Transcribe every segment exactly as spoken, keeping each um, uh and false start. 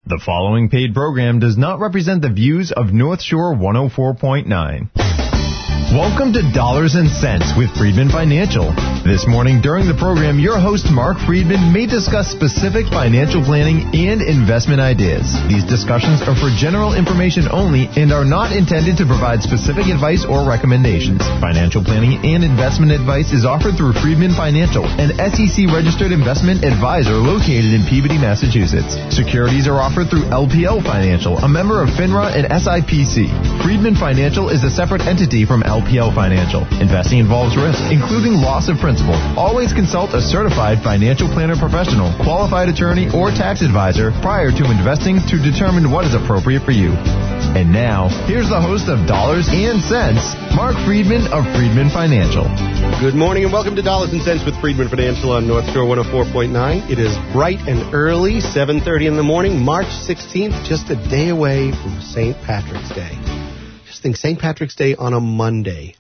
The following paid program does not represent the views of North Shore one oh four point nine. Welcome to Dollars and Cents with Friedman Financial. This morning during the program, your host Mark Friedman may discuss specific financial planning and investment ideas. These discussions are for general information only and are not intended to provide specific advice or recommendations. Financial planning and investment advice is offered through Friedman Financial, an S E C-registered investment advisor located in Peabody, Massachusetts. Securities are offered through L P L Financial, a member of FINRA and S I P C. Friedman Financial is a separate entity from L P L Financial. Investing involves risk, including loss of principal. Always consult a certified financial planner professional, qualified attorney, or tax advisor prior to investing to determine what is appropriate for you. And now, here's the host of Dollars and Cents, Mark Friedman of Friedman Financial. Good morning and welcome to Dollars and Cents with Friedman Financial on North Shore one oh four point nine. It is bright and early, seven thirty in the morning, March sixteenth, just a day away from Saint Patrick's Day. Just think, Saint Patrick's Day on a Monday.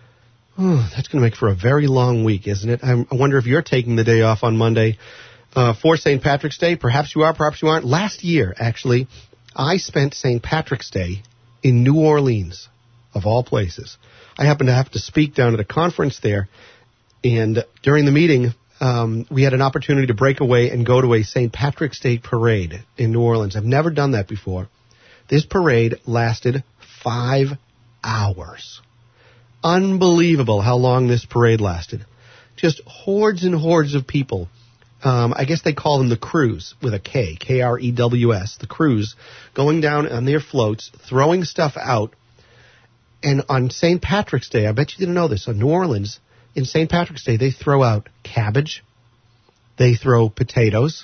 Oh, that's going to make for a very long week, isn't it? I wonder if you're taking the day off on Monday uh, for Saint Patrick's Day. Perhaps you are, perhaps you aren't. Last year, actually, I spent Saint Patrick's Day in New Orleans, of all places. I happened to have to speak down at a conference there, and during the meeting, um, we had an opportunity to break away and go to a Saint Patrick's Day parade in New Orleans. I've never done that before. This parade lasted five hours. Unbelievable how long this parade lasted. Just hordes and hordes of people. Um, I guess they call them the crews with a K, K R E W S, the crews, going down on their floats, throwing stuff out. And on Saint Patrick's Day, I bet you didn't know this, on New Orleans, in Saint Patrick's Day, they throw out cabbage. They throw potatoes.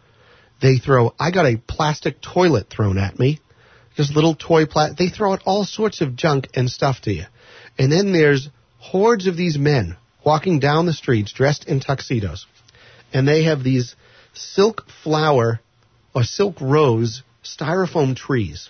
They throw, I got a plastic toilet thrown at me. Just little toy plastic. They throw out all sorts of junk and stuff to you. And then there's hordes of these men walking down the streets dressed in tuxedos. And they have these silk flower or silk rose styrofoam trees.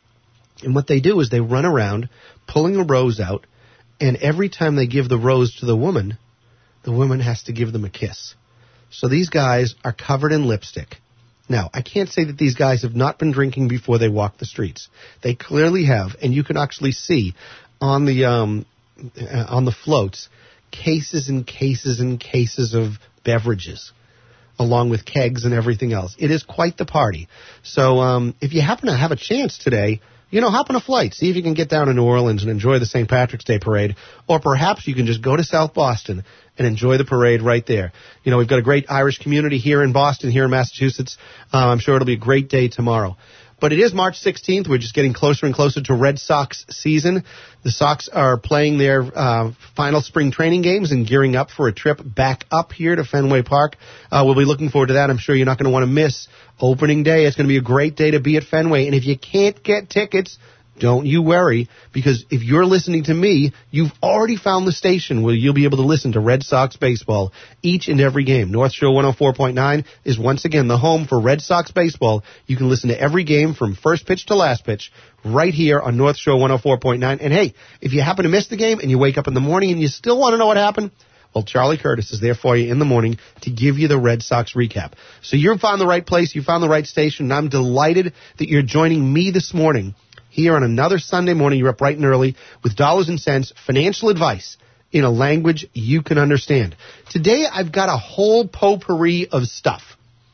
And what they do is they run around pulling a rose out, and every time they give the rose to the woman, the woman has to give them a kiss. So these guys are covered in lipstick. Now, I can't say that these guys have not been drinking before they walk the streets. They clearly have, and you can actually see on the um, uh, on the floats cases and cases and cases of beverages, along with kegs and everything else. It is quite the party. So um, if you happen to have a chance today, you know, hop on a flight. See if you can get down to New Orleans and enjoy the Saint Patrick's Day parade. Or perhaps you can just go to South Boston and enjoy the parade right there. You know, we've got a great Irish community here in Boston, here in Massachusetts. Uh, I'm sure it'll be a great day tomorrow. But it is March sixteenth. We're just getting closer and closer to Red Sox season. The Sox are playing their uh, final spring training games and gearing up for a trip back up here to Fenway Park. Uh, we'll be looking forward to that. I'm sure you're not going to want to miss opening day. It's going to be a great day to be at Fenway. And if you can't get tickets, don't you worry, because if you're listening to me, you've already found the station where you'll be able to listen to Red Sox baseball each and every game. North Shore one oh four point nine is once again the home for Red Sox baseball. You can listen to every game from first pitch to last pitch right here on North Shore one oh four point nine. And hey, if you happen to miss the game and you wake up in the morning and you still want to know what happened, well, Charlie Curtis is there for you in the morning to give you the Red Sox recap. So you've found the right place, you found the right station, and I'm delighted that you're joining me this morning here on another Sunday morning. You're up bright and early with Dollars and Cents financial advice in a language you can understand. Today, I've got a whole potpourri of stuff,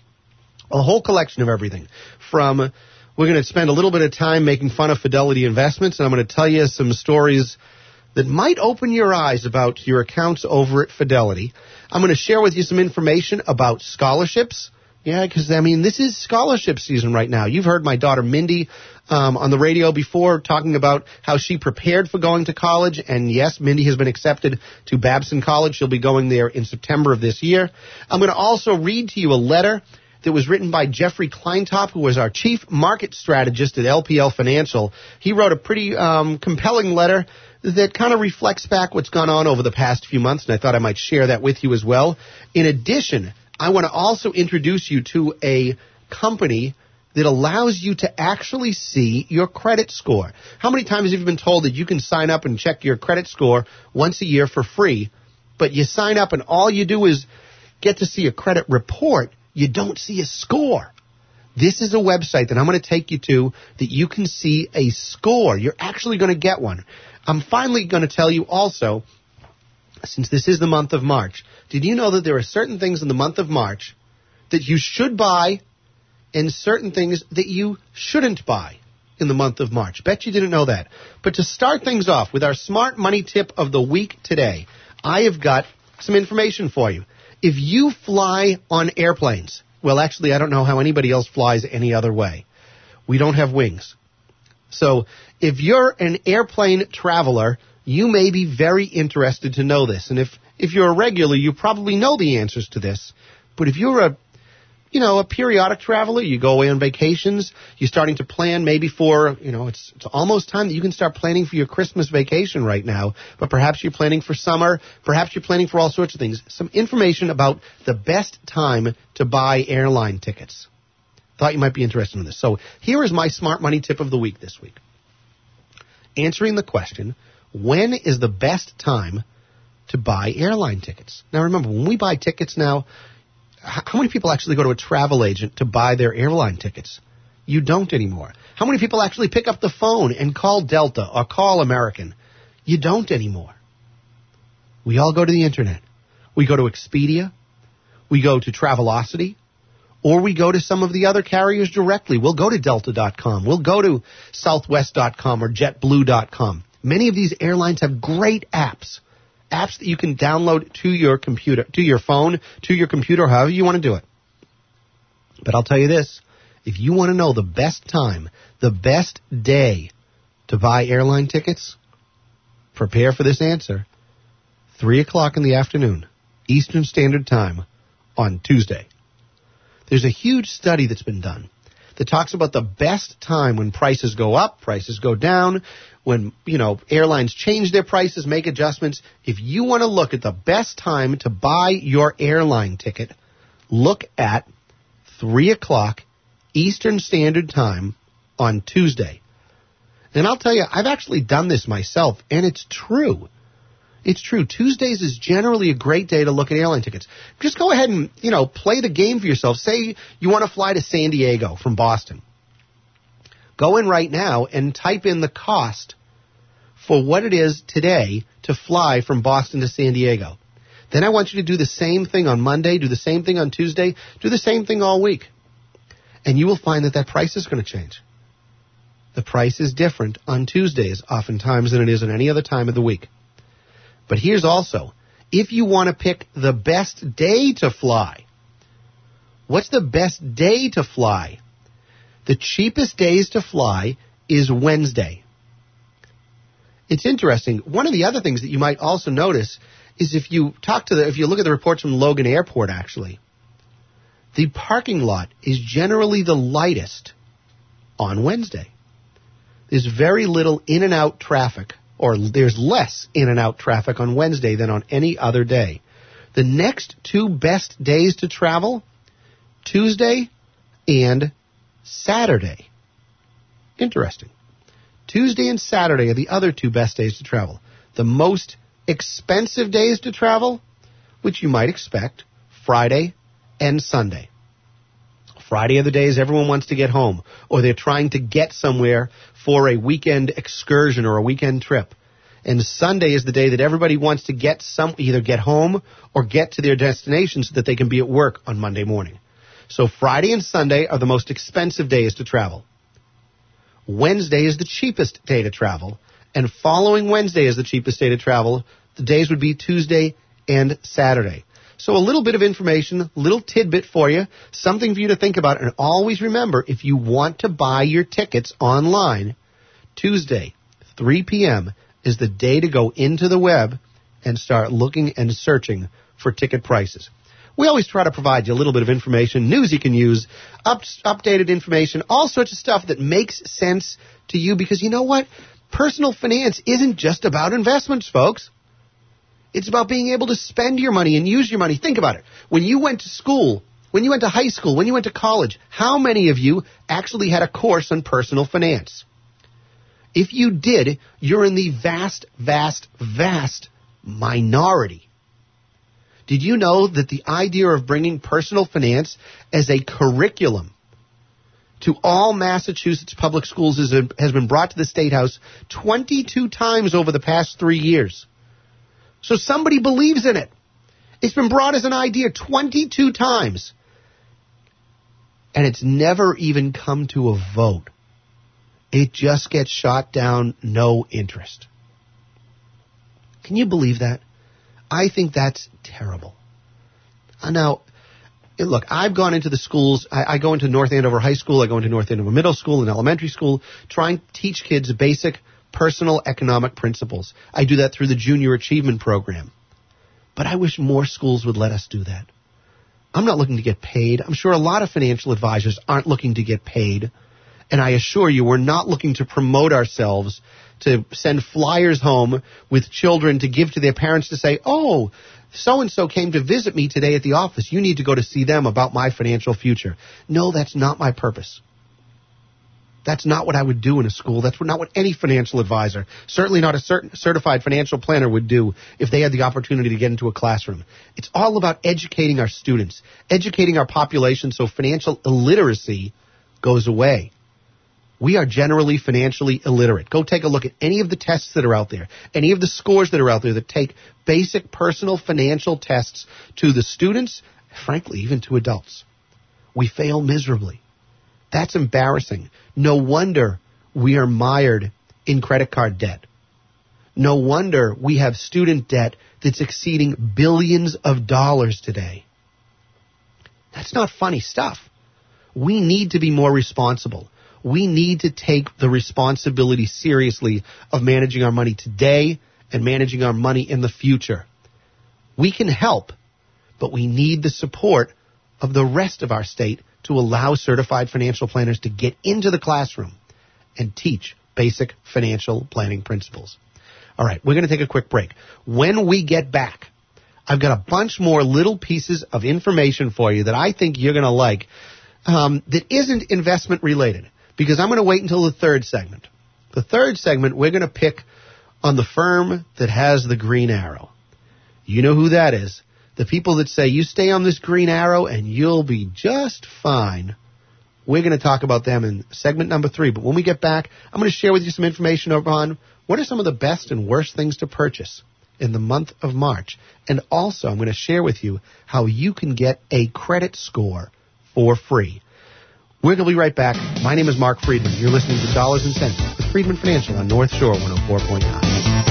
a whole collection of everything. From, we're going to spend a little bit of time making fun of Fidelity Investments, and I'm going to tell you some stories that might open your eyes about your accounts over at Fidelity. I'm going to share with you some information about scholarships. Yeah, because, I mean, this is scholarship season right now. You've heard my daughter Mindy um, on the radio before talking about how she prepared for going to college. And, yes, Mindy has been accepted to Babson College. She'll be going there in September of this year. I'm going to also read to you a letter that was written by Jeffrey Kleintop, who was our chief market strategist at L P L Financial. He wrote a pretty um, compelling letter that kind of reflects back what's gone on over the past few months, and I thought I might share that with you as well. In addition, I want to also introduce you to a company that allows you to actually see your credit score. How many times have you been told that you can sign up and check your credit score once a year for free, but you sign up and all you do is get to see a credit report, you don't see a score? This is a website that I'm going to take you to that you can see a score. You're actually going to get one. I'm finally going to tell you also, since this is the month of March, did you know that there are certain things in the month of March that you should buy and certain things that you shouldn't buy in the month of March? Bet you didn't know that. But to start things off with our smart money tip of the week today, I have got some information for you. If you fly on airplanes, well, actually, I don't know how anybody else flies any other way. We don't have wings. So if you're an airplane traveler, you may be very interested to know this. And if, if you're a regular, you probably know the answers to this. But if you're a You know, a periodic traveler, you go away on vacations, you're starting to plan maybe for, you know, it's, it's almost time that you can start planning for your Christmas vacation right now, but perhaps you're planning for summer, perhaps you're planning for all sorts of things. Some information about the best time to buy airline tickets. Thought you might be interested in this. So here is my smart money tip of the week this week. Answering the question, when is the best time to buy airline tickets? Now remember, when we buy tickets now, how many people actually go to a travel agent to buy their airline tickets? You don't anymore. How many people actually pick up the phone and call Delta or call American? You don't anymore. We all go to the internet. We go to Expedia. We go to Travelocity. Or we go to some of the other carriers directly. We'll go to Delta dot com. We'll go to Southwest dot com or JetBlue dot com. Many of these airlines have great apps. Apps that you can download to your computer, to your phone, to your computer, however you want to do it. But I'll tell you this, if you want to know the best time, the best day to buy airline tickets, prepare for this answer. three o'clock in the afternoon, Eastern Standard Time, on Tuesday. There's a huge study that's been done that talks about the best time when prices go up, prices go down, when, you know, airlines change their prices, make adjustments. If you want to look at the best time to buy your airline ticket, look at three o'clock Eastern Standard Time on Tuesday. And I'll tell you, I've actually done this myself, and it's true. It's true. Tuesdays is generally a great day to look at airline tickets. Just go ahead and, you know, play the game for yourself. Say you want to fly to San Diego from Boston. Go in right now and type in the cost for what it is today to fly from Boston to San Diego. Then I want you to do the same thing on Monday, do the same thing on Tuesday, do the same thing all week. And you will find that that price is going to change. The price is different on Tuesdays oftentimes than it is on any other time of the week. But here's also, if you want to pick the best day to fly, what's the best day to fly? The cheapest days to fly is Wednesday. It's interesting. One of the other things that you might also notice is if you talk to the, if you look at the reports from Logan Airport, actually, the parking lot is generally the lightest on Wednesday. There's very little in and out traffic, or there's less in and out traffic on Wednesday than on any other day. The next two best days to travel, Tuesday and Saturday. Interesting. Tuesday and Saturday are the other two best days to travel. The most expensive days to travel, which you might expect, Friday and Sunday. Friday are the days everyone wants to get home, or they're trying to get somewhere for a weekend excursion or a weekend trip. And Sunday is the day that everybody wants to get some, either get home or get to their destination so that they can be at work on Monday morning. So Friday and Sunday are the most expensive days to travel. Wednesday is the cheapest day to travel, and following Wednesday is the cheapest day to travel. The days would be Tuesday and Saturday. So a little bit of information, a little tidbit for you, something for you to think about. And always remember, if you want to buy your tickets online, Tuesday, three p.m. is the day to go into the web and start looking and searching for ticket prices. We always try to provide you a little bit of information, news you can use, up, updated information, all sorts of stuff that makes sense to you, because you know what? Personal finance isn't just about investments, folks. It's about being able to spend your money and use your money. Think about it. When you went to school, when you went to high school, when you went to college, how many of you actually had a course on personal finance? If you did, you're in the vast, vast, vast minority. Did you know that the idea of bringing personal finance as a curriculum to all Massachusetts public schools is a, has been brought to the State House twenty-two times over the past three years. So somebody believes in it. It's been brought as an idea twenty-two times. And it's never even come to a vote. It just gets shot down, no interest. Can you believe that? I think that's terrible. Now, look, I've gone into the schools. I, I go into North Andover High School. I go into North Andover Middle School and elementary school, trying to teach kids basic personal economic principles. I do that through the Junior Achievement Program. But I wish more schools would let us do that. I'm not looking to get paid. I'm sure a lot of financial advisors aren't looking to get paid. And I assure you, we're not looking to promote ourselves, to send flyers home with children to give to their parents to say, oh, so-and-so came to visit me today at the office. You need to go to see them about my financial future. No, that's not my purpose. That's not what I would do in a school. That's not what any financial advisor, certainly not a cert- certified financial planner, would do if they had the opportunity to get into a classroom. It's all about educating our students, educating our population so financial illiteracy goes away. We are generally financially illiterate. Go take a look at any of the tests that are out there, any of the scores that are out there that take basic personal financial tests to the students, frankly, even to adults. We fail miserably. That's embarrassing. No wonder we are mired in credit card debt. No wonder we have student debt that's exceeding billions of dollars today. That's not funny stuff. We need to be more responsible. We need to take the responsibility seriously of managing our money today and managing our money in the future. We can help, but we need the support of the rest of our state to allow certified financial planners to get into the classroom and teach basic financial planning principles. All right, we're going to take a quick break. When we get back, I've got a bunch more little pieces of information for you that I think you're going to like um, that isn't investment related, because I'm going to wait until the third segment. The third segment, we're going to pick on the firm that has the green arrow. You know who that is. The people that say, you stay on this green arrow and you'll be just fine. We're going to talk about them in segment number three. But when we get back, I'm going to share with you some information on what are some of the best and worst things to purchase in the month of March. And also, I'm going to share with you how you can get a credit score for free. We're going to be right back. My name is Mark Friedman. You're listening to Dollars and Cents with Friedman Financial on North Shore one oh four point nine.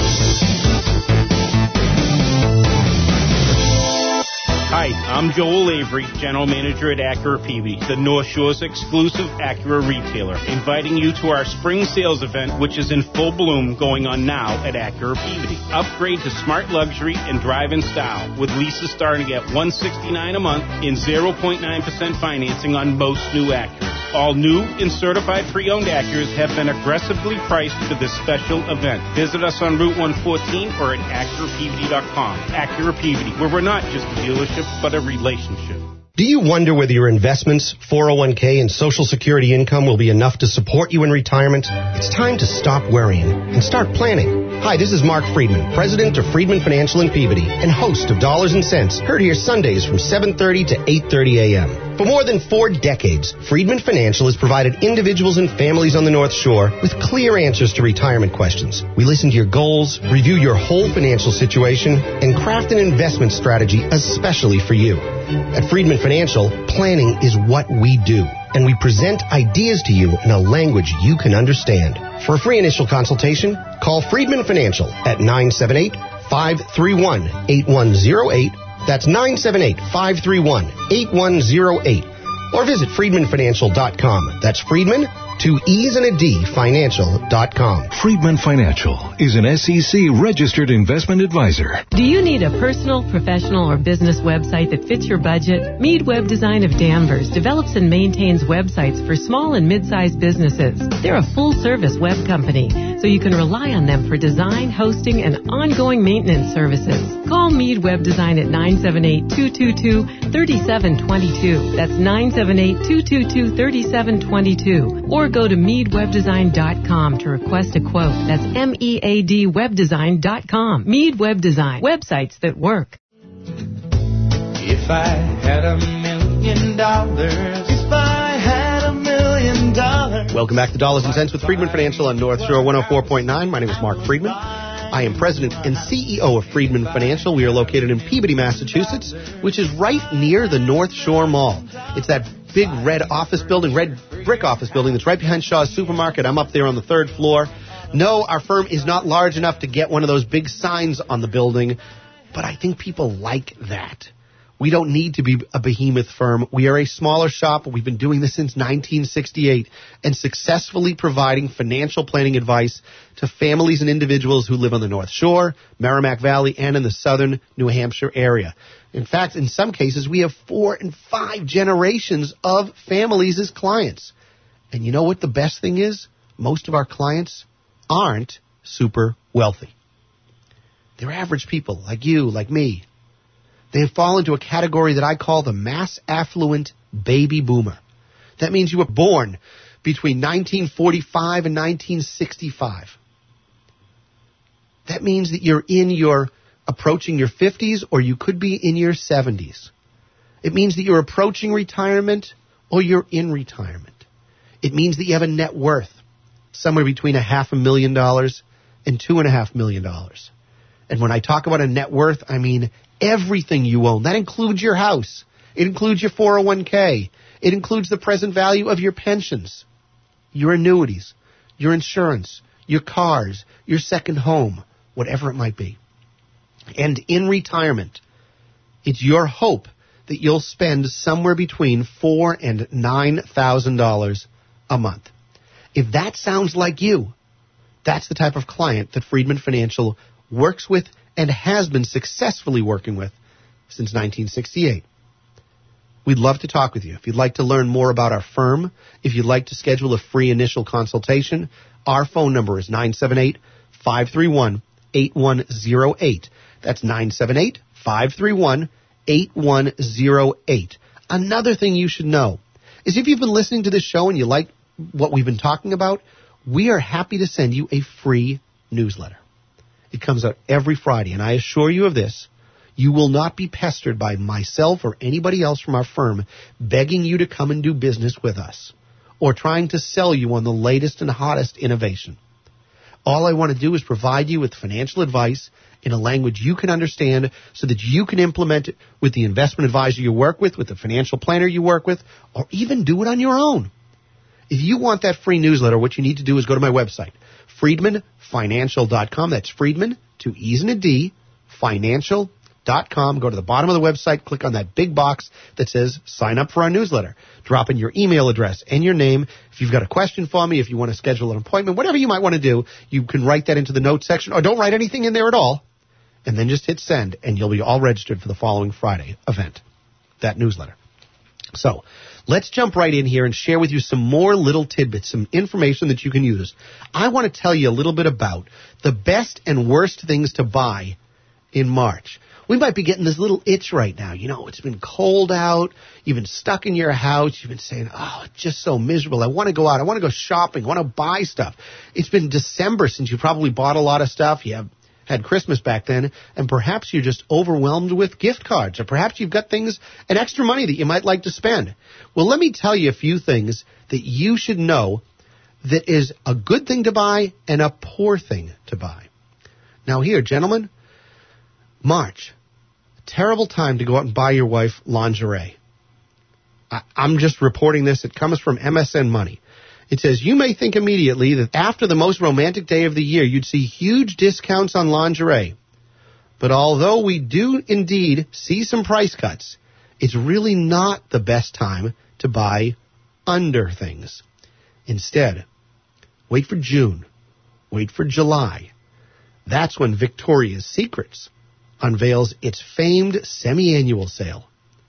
Hi, I'm Joel Avery, General Manager at Acura P V, the North Shore's exclusive Acura retailer, inviting you to our spring sales event, which is in full bloom going on now at Acura P V. Upgrade to smart luxury and drive in style, with leases starting at one hundred sixty-nine dollars a month in zero point nine percent financing on most new Acuras. All new and certified pre-owned Acuras have been aggressively priced for this special event. Visit us on Route one fourteen or at Acura P V dot com. Acura P V, where we're not just a dealership, but a relationship. Do you wonder whether your investments, four oh one k, and Social Security income will be enough to support you in retirement? It's time to stop worrying and start planning. Hi, this is Mark Friedman, president of Friedman Financial in Peabody and host of Dollars and Cents, heard here Sundays from seven thirty to eight thirty a.m. For more than four decades, Friedman Financial has provided individuals and families on the North Shore with clear answers to retirement questions. We listen to your goals, review your whole financial situation, and craft an investment strategy especially for you. At Friedman Financial, planning is what we do, and we present ideas to you in a language you can understand. For a free initial consultation, call Friedman Financial at nine seven eight, five three one, eight one zero eight. That's nine seven eight, five three one, eight one zero eight. Or visit Friedman Financial dot com. That's Friedman, two E's and a D, financial dot com. Friedman Financial is an S E C registered investment advisor. Do you need a personal, professional, or business website that fits your budget? Mead Web Design of Danvers develops and maintains websites for small and mid-sized businesses. They're a full-service web company, so you can rely on them for design, hosting, and ongoing maintenance services. Call Mead Web Design at nine seven eight, two two two, three seven two two. That's nine seven eight, two two two, three seven two two. Or go to mead web design dot com to request a quote. That's M E A D web design dot com. Mead Web Design. Websites that work. If I had a million dollars, if I had a million million dollars. Welcome back to Dollars and Cents with Friedman Financial on North Shore one oh four point nine. My name is Mark Friedman. I am president and C E O of Friedman Financial. We are located in Peabody, Massachusetts, which is right near the North Shore Mall. It's that big red office building, red brick office building that's right behind Shaw's Supermarket. I'm up there on the third floor. No, our firm is not large enough to get one of those big signs on the building, but I think people like that. We don't need to be a behemoth firm. We are a smaller shop. We've been doing this since nineteen sixty-eight and successfully providing financial planning advice to families and individuals who live on the North Shore, Merrimack Valley, and in the southern New Hampshire area. In fact, in some cases, we have four and five generations of families as clients. And you know what the best thing is? Most of our clients aren't super wealthy. They're average people like you, like me. They fall into a category that I call the mass affluent baby boomer. That means you were born between nineteen forty-five and nineteen sixty-five. That means that you're in your approaching your fifties, or you could be in your seventies. It means that you're approaching retirement or you're in retirement. It means that you have a net worth somewhere between a half a million dollars and two and a half million dollars. And when I talk about a net worth, I mean everything you own. That includes your house. It includes your four oh one k. It includes the present value of your pensions, your annuities, your insurance, your cars, your second home, whatever it might be. And in retirement, it's your hope that you'll spend somewhere between four thousand dollars and nine thousand dollars a month. If that sounds like you, that's the type of client that Friedman Financial works with and has been successfully working with since nineteen sixty-eight. We'd love to talk with you. If you'd like to learn more about our firm, if you'd like to schedule a free initial consultation, our phone number is nine seven eight, five three one, eight one zero eight. That's nine seven eight, five three one, eight one zero eight. Another thing you should know is if you've been listening to this show and you like what we've been talking about, we are happy to send you a free newsletter. It comes out every Friday, and I assure you of this, you will not be pestered by myself or anybody else from our firm begging you to come and do business with us or trying to sell you on the latest and hottest innovation. All I want to do is provide you with financial advice in a language you can understand so that you can implement it with the investment advisor you work with, with the financial planner you work with, or even do it on your own. If you want that free newsletter, what you need to do is go to my website, friedman financial dot com. That's Friedman, two E's and a D, financial dot com. Go to the bottom of the website, click on that big box that says sign up for our newsletter. Drop in your email address and your name. If you've got a question for me, if you want to schedule an appointment, whatever you might want to do, you can write that into the notes section, or don't write anything in there at all, and then just hit send, and you'll be all registered for the following Friday event, that newsletter. So let's jump right in here and share with you some more little tidbits, some information that you can use. I want to tell you a little bit about the best and worst things to buy in March. We might be getting this little itch right now. You know, it's been cold out. You've been stuck in your house. You've been saying, oh, it's just so miserable. I want to go out. I want to go shopping. I want to buy stuff. It's been December since you probably bought a lot of stuff. You have had Christmas back then, and perhaps you're just overwhelmed with gift cards, or perhaps you've got things and extra money that you might like to spend. Well, let me tell you a few things that you should know that is a good thing to buy and a poor thing to buy. Now here, gentlemen, March, a terrible time to go out and buy your wife lingerie. I, I'm just reporting this. It comes from M S N Money. It says, you may think immediately that after the most romantic day of the year, you'd see huge discounts on lingerie. But although we do indeed see some price cuts, it's really not the best time to buy under things. Instead, wait for June. Wait for July. That's when Victoria's Secrets unveils its famed semi-annual sale.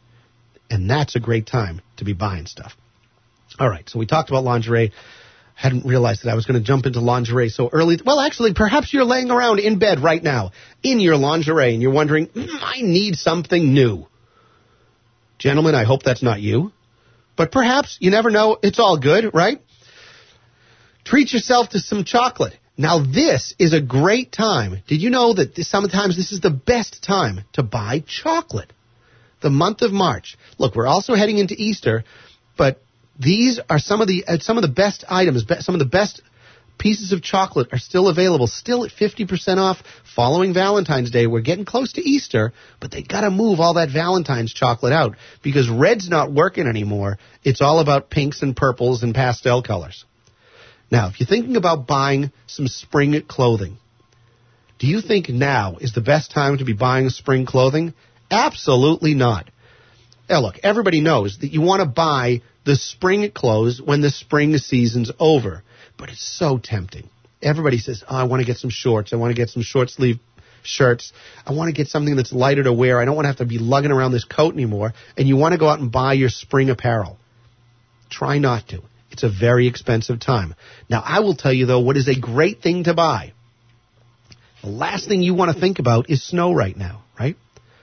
And that's a great time to be buying stuff. All right, so we talked about lingerie. Hadn't realized that I was going to jump into lingerie so early. Well, actually, perhaps you're laying around in bed right now in your lingerie and you're wondering, mm, I need something new. Gentlemen, I hope that's not you. But perhaps, you never know, it's all good, right? Treat yourself to some chocolate. Now, this is a great time. Did you know that this, sometimes this is the best time to buy chocolate? The month of March. Look, we're also heading into Easter, but These are some of the uh, some of the best items, be, some of the best pieces of chocolate are still available, still at fifty percent off following Valentine's Day. We're getting close to Easter, but they got to move all that Valentine's chocolate out because red's not working anymore. It's all about pinks and purples and pastel colors. Now, if you're thinking about buying some spring clothing, do you think now is the best time to be buying spring clothing? Absolutely not. Now, look, everybody knows that you want to buy the spring clothes when the spring season's over. But it's so tempting. Everybody says, oh, I want to get some shorts. I want to get some short sleeve shirts. I want to get something that's lighter to wear. I don't want to have to be lugging around this coat anymore. And you want to go out and buy your spring apparel. Try not to. It's a very expensive time. Now, I will tell you, though, what is a great thing to buy. The last thing you want to think about is snow right now, right?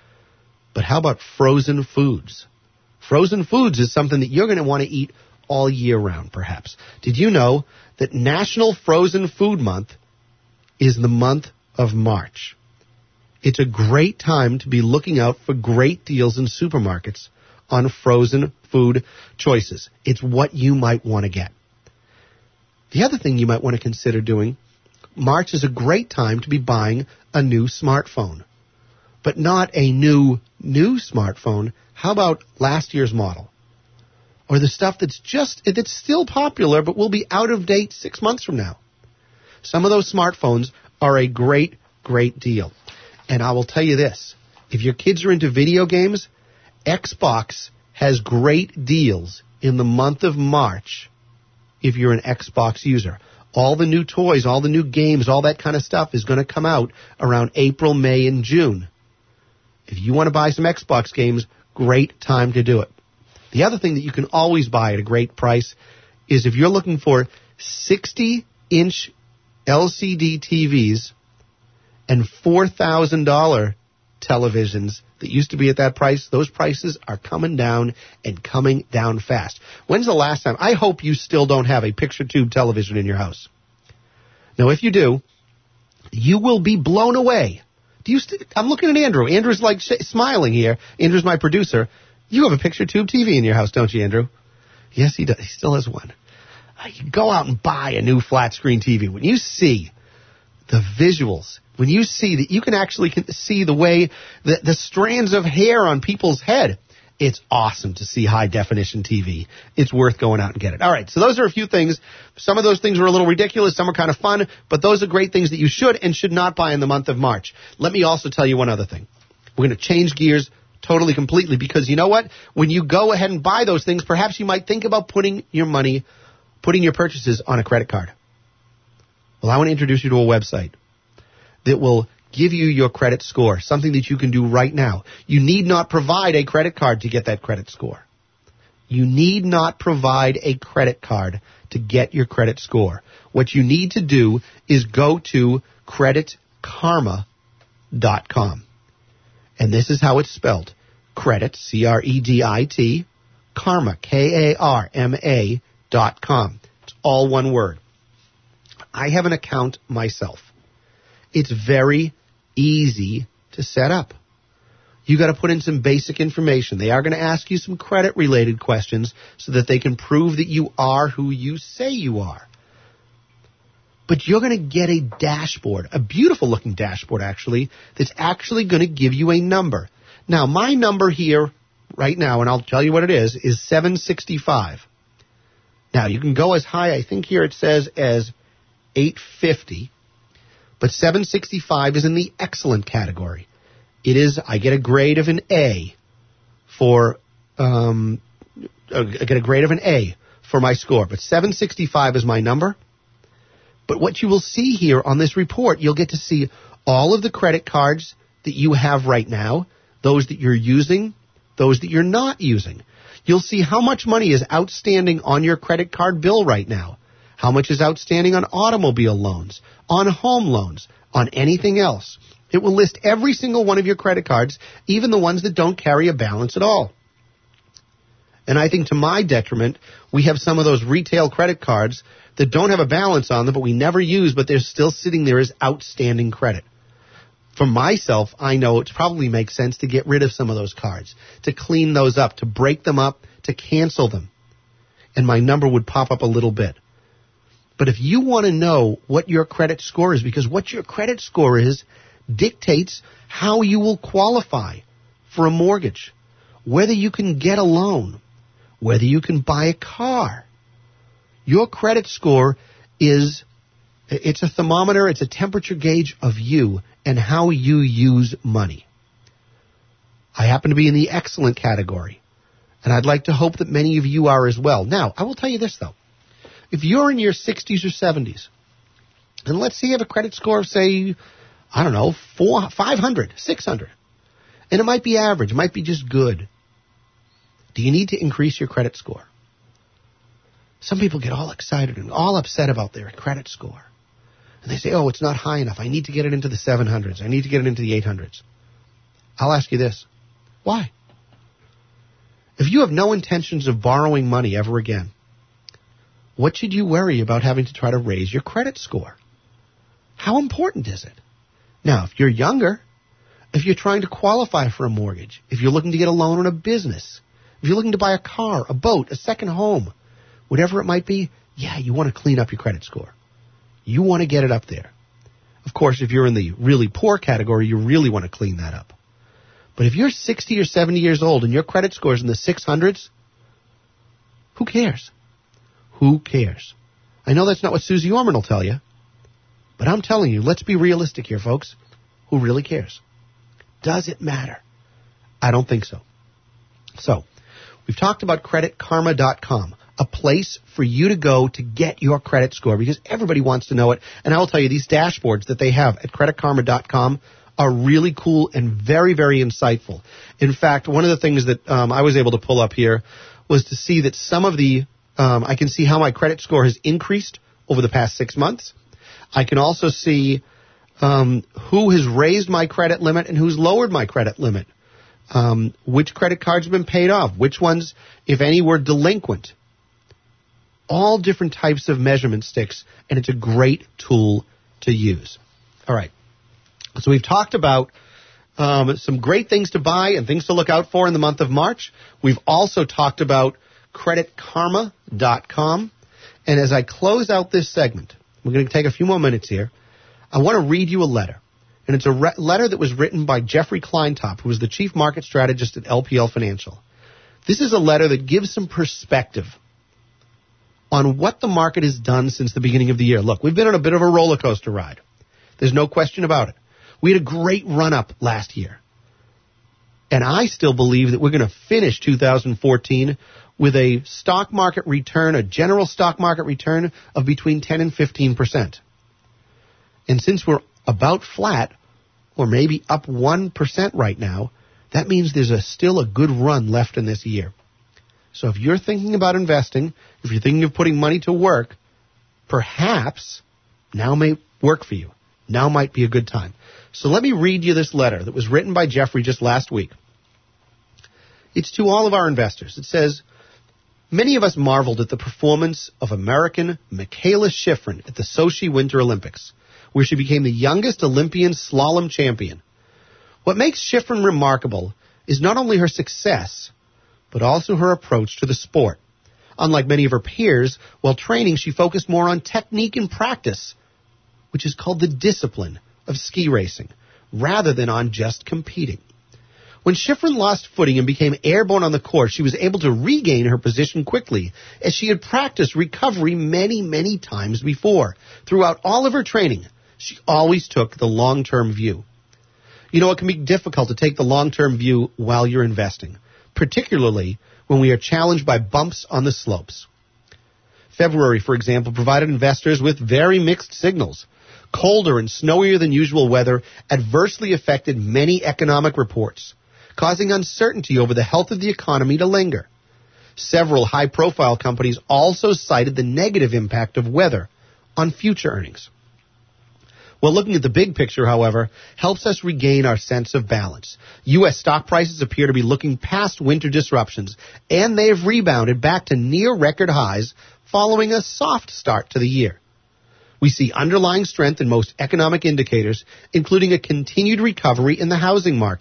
But how about frozen foods? Frozen foods is something that you're going to want to eat all year round, perhaps. Did you know that National Frozen Food Month is the month of March? It's a great time to be looking out for great deals in supermarkets on frozen food choices. It's what you might want to get. The other thing you might want to consider doing, March is a great time to be buying a new smartphone. But not a new, new smartphone. How about last year's model? Or the stuff that's just, that's still popular, but will be out of date six months from now. Some of those smartphones are a great, great deal. And I will tell you this. If your kids are into video games, Xbox has great deals in the month of March if you're an Xbox user. All the new toys, all the new games, all that kind of stuff is going to come out around April, May, and June. If you want to buy some Xbox games, great time to do it. The other thing that you can always buy at a great price is if you're looking for sixty-inch L C D T Vs and four thousand dollars televisions that used to be at that price, those prices are coming down and coming down fast. When's the last time? I hope you still don't have a picture tube television in your house. Now, if you do, you will be blown away. Do you? St- I'm looking at Andrew. Andrew's like sh- smiling here. Andrew's my producer. You have a picture tube T V in your house, don't you, Andrew? Yes, he does. He still has one. Uh, you go out and buy a new flat screen T V. When you see the visuals, when you see that you can actually see the way the, the strands of hair on people's head, it's awesome to see high definition T V. It's worth going out and get it. All right, so those are a few things. Some of those things are a little ridiculous. Some are kind of fun, but those are great things that you should and should not buy in the month of March. Let me also tell you one other thing. We're going to change gears totally, completely, because you know what? When you go ahead and buy those things, perhaps you might think about putting your money, putting your purchases on a credit card. Well, I want to introduce you to a website that will give you your credit score, something that you can do right now. You need not provide a credit card to get that credit score. You need not provide a credit card to get your credit score. What you need to do is go to credit karma dot com. And this is how it's spelled. Credit, C R E D I T, Karma, K A R M A dot com. It's all one word. I have an account myself. It's very easy to set up. You got to put in some basic information. They are going to ask you some credit-related questions so that they can prove that you are who you say you are. But you're going to get a dashboard, a beautiful-looking dashboard, actually, that's actually going to give you a number. Now, my number here right now, and I'll tell you what it is, is seven sixty-five. Now, you can go as high, I think here it says, as eight fifty. But seven sixty-five is in the excellent category. It is, I get a grade of an A for, um, I get a grade of an A for my score. But seven sixty-five is my number. But what you will see here on this report, you'll get to see all of the credit cards that you have right now, those that you're using, those that you're not using. You'll see how much money is outstanding on your credit card bill right now, how much is outstanding on automobile loans, on home loans, on anything else. It will list every single one of your credit cards, even the ones that don't carry a balance at all. And I think to my detriment, we have some of those retail credit cards that don't have a balance on them, but we never use, but they're still sitting there as outstanding credit. For myself, I know it probably makes sense to get rid of some of those cards, to clean those up, to break them up, to cancel them. and my number would pop up a little bit. But if you want to know what your credit score is, because what your credit score is dictates how you will qualify for a mortgage, whether you can get a loan, whether you can buy a car. Your credit score is, it's a thermometer, it's a temperature gauge of you and how you use money. I happen to be in the excellent category, and I'd like to hope that many of you are as well. Now, I will tell you this, though. If you're in your sixties or seventies, and let's say you have a credit score of, say, I don't know, four, five hundred, six hundred, and it might be average, it might be just good, do you need to increase your credit score? Some people get all excited and all upset about their credit score. And they say, oh, it's not high enough. I need to get it into the seven hundreds. I need to get it into the eight hundreds. I'll ask you this. Why? If you have no intentions of borrowing money ever again, what should you worry about having to try to raise your credit score? How important is it? Now, if you're younger, if you're trying to qualify for a mortgage, if you're looking to get a loan on a business, if you're looking to buy a car, a boat, a second home, whatever it might be, yeah, you want to clean up your credit score. You want to get it up there. Of course, if you're in the really poor category, you really want to clean that up. But if you're sixty or seventy years old and your credit score is in the six hundreds, who cares? Who cares? I know that's not what Susie Orman will tell you, but I'm telling you, let's be realistic here, folks. Who really cares? Does it matter? I don't think so. So, we've talked about credit karma dot com, a place for you to go to get your credit score, because everybody wants to know it. And I will tell you, these dashboards that they have at credit karma dot com are really cool and very, very insightful. In fact, one of the things that um, I was able to pull up here was to see that some of the, um, I can see how my credit score has increased over the past six months. I can also see um, who has raised my credit limit and who's lowered my credit limit. Um, which credit cards have been paid off, which ones, if any, were delinquent. All different types of measurement sticks, and it's a great tool to use. All right. So we've talked about um, some great things to buy and things to look out for in the month of March. We've also talked about credit karma dot com. And as I close out this segment, we're going to take a few more minutes here. I want to read you a letter. And it's a re- letter that was written by Jeffrey Kleintop, who is the chief market strategist at L P L Financial. This is a letter that gives some perspective on what the market has done since the beginning of the year. Look, we've been on a bit of a roller coaster ride. There's no question about it. We had a great run-up last year. And I still believe that we're going to finish two thousand fourteen with a stock market return, a general stock market return of between ten and fifteen percent. And since we're about flat, or maybe up one percent right now, that means there's a, still a good run left in this year. So if you're thinking about investing, if you're thinking of putting money to work, perhaps now may work for you. Now might be a good time. So let me read you this letter that was written by Jeffrey just last week. It's to all of our investors. It says, many of us marveled at the performance of American Mikaela Shiffrin at the Sochi Winter Olympics, where she became the youngest Olympian slalom champion. What makes Shiffrin remarkable is not only her success, but also her approach to the sport. Unlike many of her peers, while training, she focused more on technique and practice, which is called the discipline of ski racing, rather than on just competing. When Shiffrin lost footing and became airborne on the course, she was able to regain her position quickly, as she had practiced recovery many, many times before. Throughout all of her training, she always took the long-term view. You know, it can be difficult to take the long-term view while you're investing, particularly when we are challenged by bumps on the slopes. February, for example, provided investors with very mixed signals. Colder and snowier than usual weather adversely affected many economic reports, causing uncertainty over the health of the economy to linger. Several high-profile companies also cited the negative impact of weather on future earnings. Well, looking at the big picture, however, helps us regain our sense of balance. U S stock prices appear to be looking past winter disruptions, and they have rebounded back to near-record highs following a soft start to the year. We see underlying strength in most economic indicators, including a continued recovery in the housing market,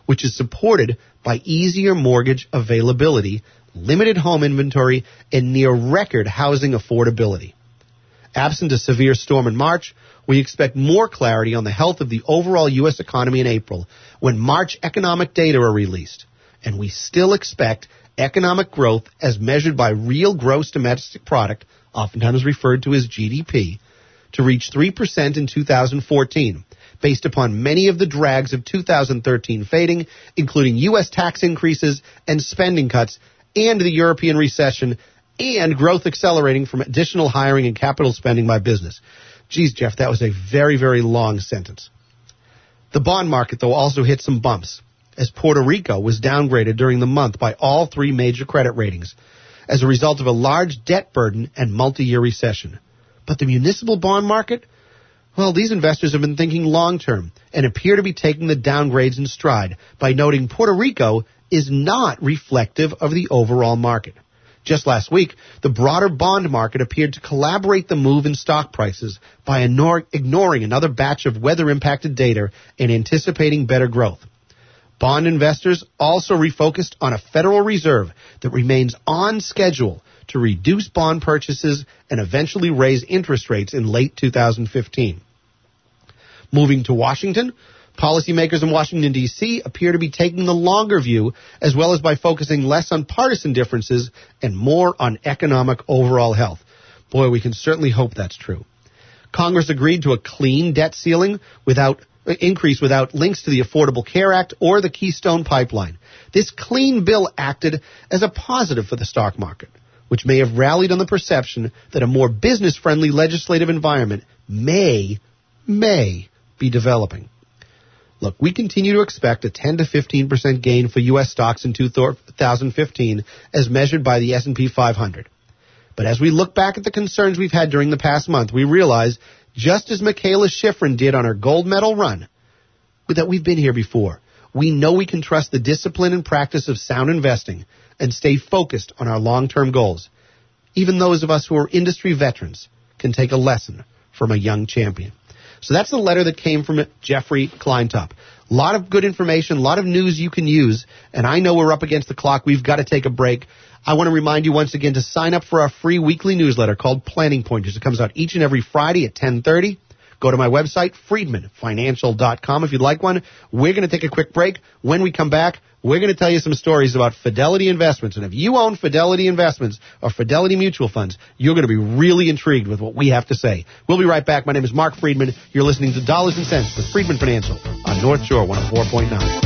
which is supported by easier mortgage availability, limited home inventory, and near-record housing affordability. Absent a severe storm in March, we expect more clarity on the health of the overall U S economy in April when March economic data are released. And we still expect economic growth as measured by real gross domestic product, oftentimes referred to as G D P, to reach three percent in two thousand fourteen, based upon many of the drags of two thousand thirteen fading, including U S tax increases and spending cuts, and the European recession, and growth accelerating from additional hiring and capital spending by business. Geez, Jeff, that was a very, very long sentence. The bond market, though, also hit some bumps, as Puerto Rico was downgraded during the month by all three major credit ratings as a result of a large debt burden and multi-year recession. But the municipal bond market, well, these investors have been thinking long-term and appear to be taking the downgrades in stride by noting Puerto Rico is not reflective of the overall market. Just last week, the broader bond market appeared to collaborate the move in stock prices by ignore, ignoring another batch of weather-impacted data and anticipating better growth. Bond investors also refocused on a Federal Reserve that remains on schedule to reduce bond purchases and eventually raise interest rates in late two thousand fifteen. Moving to Washington, policymakers in Washington, D C appear to be taking the longer view, as well as by focusing less on partisan differences and more on economic overall health. Boy, we can certainly hope that's true. Congress agreed to a clean debt ceiling without increase without links to the Affordable Care Act or the Keystone Pipeline. This clean bill acted as a positive for the stock market, which may have rallied on the perception that a more business-friendly legislative environment may, may be developing. Look, we continue to expect a ten to fifteen percent gain for U S stocks in two thousand fifteen as measured by the S and P five hundred. But as we look back at the concerns we've had during the past month, we realize, just as Michaela Schifrin did on her gold medal run, that we've been here before. We know we can trust the discipline and practice of sound investing and stay focused on our long-term goals. Even those of us who are industry veterans can take a lesson from a young champion. So that's the letter that came from Jeffrey Kleintop. A lot of good information, a lot of news you can use, and I know we're up against the clock. We've got to take a break. I want to remind you once again to sign up for our free weekly newsletter called Planning Pointers. It comes out each and every Friday at ten thirty. Go to my website, friedman financial dot com, if you'd like one. We're going to take a quick break. When we come back, we're going to tell you some stories about Fidelity Investments. And if you own Fidelity Investments or Fidelity Mutual Funds, you're going to be really intrigued with what we have to say. We'll be right back. My name is Mark Friedman. You're listening to Dollars and Cents with Friedman Financial on North Shore one oh four point nine.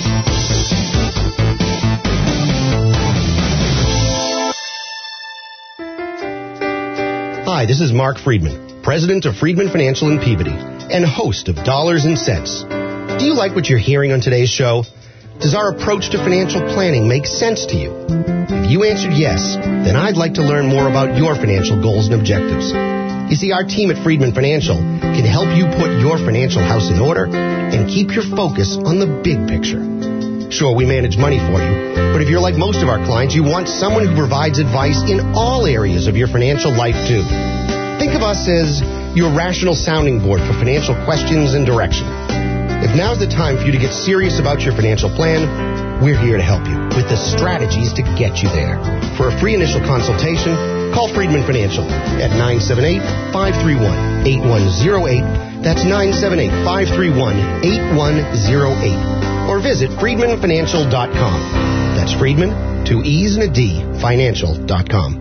Hi, this is Mark Friedman, president of Friedman Financial in Peabody and host of Dollars and Cents. Do you like what you're hearing on today's show? Does our approach to financial planning make sense to you? If you answered yes, then I'd like to learn more about your financial goals and objectives. You see, our team at Friedman Financial can help you put your financial house in order and keep your focus on the big picture. Sure, we manage money for you, but if you're like most of our clients, you want someone who provides advice in all areas of your financial life, too. Think of us as your rational sounding board for financial questions and direction. If now's the time for you to get serious about your financial plan, we're here to help you with the strategies to get you there. For a free initial consultation, call Friedman Financial at nine seven eight, five three one, eight one zero eight. That's nine seven eight, five three one, eight one zero eight. Or visit friedman financial dot com. That's Friedman, two E's and a D, financial dot com.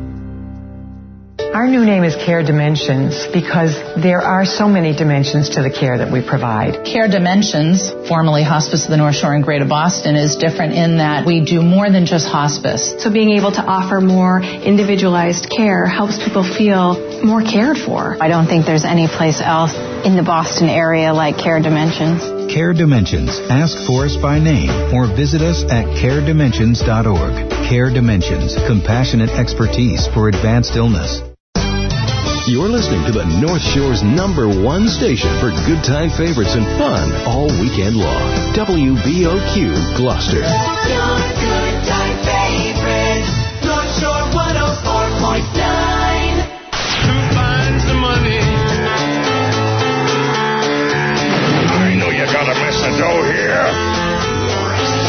Our new name is Care Dimensions because there are so many dimensions to the care that we provide. Care Dimensions, formerly Hospice of the North Shore and Greater Boston, is different in that we do more than just hospice. So being able to offer more individualized care helps people feel more cared for. I don't think there's any place else in the Boston area like Care Dimensions. Care Dimensions. Ask for us by name or visit us at care dimensions dot org. Care Dimensions. Compassionate expertise for advanced illness. You're listening to the North Shore's number one station for good time favorites and fun all weekend long. W B O Q Gloucester. Your good time favorites. North Shore one oh four point nine. Who finds the money? I know you got a mess of dough here.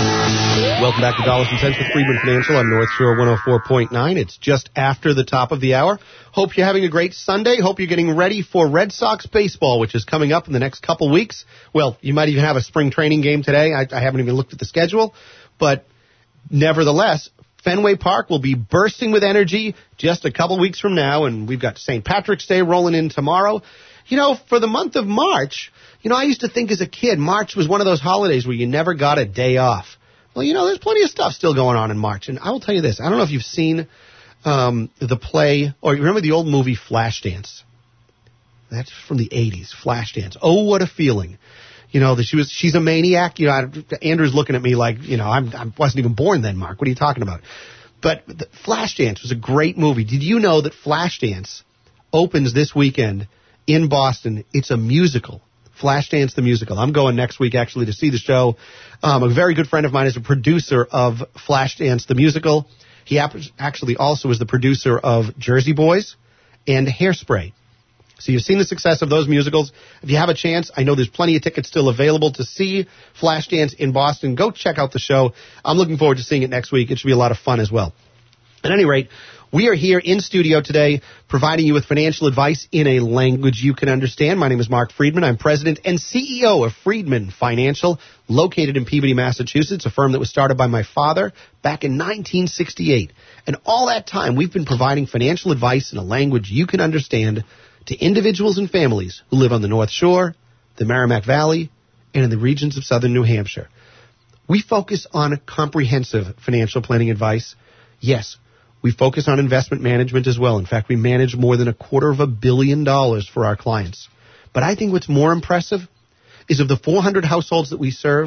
Welcome back to Dollars and Cents with Friedman Financial on North Shore one oh four point nine. It's just after the top of the hour. Hope you're having a great Sunday. Hope you're getting ready for Red Sox baseball, which is coming up in the next couple weeks. Well, you might even have a spring training game today. I, I haven't even looked at the schedule. But nevertheless, Fenway Park will be bursting with energy just a couple weeks from now, and we've got Saint Patrick's Day rolling in tomorrow. You know, for the month of March, you know, I used to think as a kid, March was one of those holidays where you never got a day off. Well, you know, there's plenty of stuff still going on in March. And I will tell you this. I don't know if you've seen um, the play, or you remember the old movie Flashdance. That's from the eighties, Flashdance. Oh, what a feeling. You know, that she was, she's a maniac. You know, I, Andrew's looking at me like, you know, I'm, I wasn't even born then, Mark. What are you talking about? But the, Flashdance was a great movie. Did you know that Flashdance opens this weekend in Boston? It's a musical. Flashdance the musical. I'm going next week, actually, to see the show. Um, a very good friend of mine is a producer of Flashdance the musical. He actually also is the producer of Jersey Boys and Hairspray. So you've seen the success of those musicals. If you have a chance, I know there's plenty of tickets still available to see Flashdance in Boston. Go check out the show. I'm looking forward to seeing it next week. It should be a lot of fun as well. At any rate, we are here in studio today providing you with financial advice in a language you can understand. My name is Mark Friedman. I'm president and C E O of Friedman Financial, located in Peabody, Massachusetts, a firm that was started by my father back in nineteen sixty-eight. And all that time, we've been providing financial advice in a language you can understand to individuals and families who live on the North Shore, the Merrimack Valley, and in the regions of southern New Hampshire. We focus on comprehensive financial planning advice. Yes, we focus on investment management as well. In fact, we manage more than a quarter of a billion dollars for our clients. But I think what's more impressive is of the four hundred households that we serve,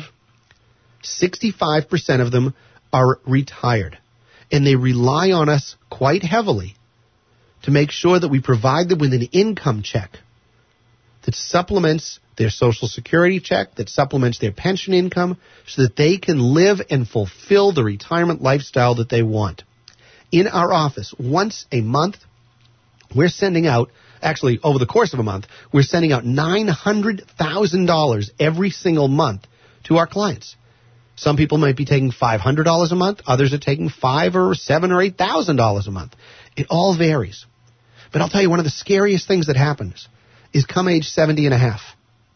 sixty-five percent of them are retired. And they rely on us quite heavily to make sure that we provide them with an income check that supplements their Social Security check, that supplements their pension income, so that they can live and fulfill the retirement lifestyle that they want. In our office, once a month, we're sending out, actually over the course of a month, we're sending out nine hundred thousand dollars every single month to our clients. Some people might be taking five hundred dollars a month. Others are taking five or seven or eight thousand dollars a month. It all varies. But I'll tell you, one of the scariest things that happens is come age seventy and a half,